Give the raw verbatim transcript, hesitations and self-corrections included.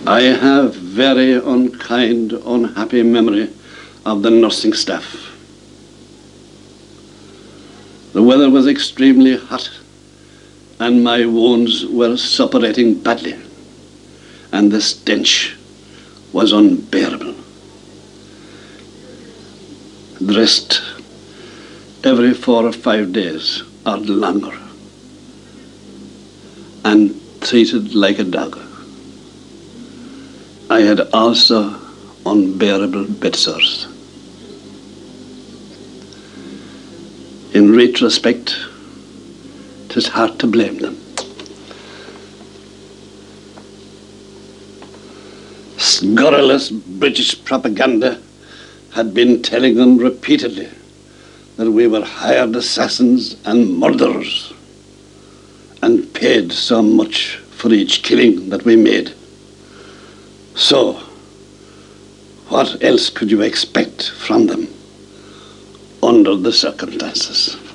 I have very unkind, unhappy memory of the nursing staff. The weather was extremely hot and my wounds were suppurating badly, and the stench was unbearable. Dressed every four or five days or longer and treated like a dog. I had also unbearable bed sores. In retrospect, 'tis hard to blame them. Scurrilous British propaganda had been telling them repeatedly that we were hired assassins and murderers and paid so much for each killing that we made. So, what else could you expect from them under the circumstances?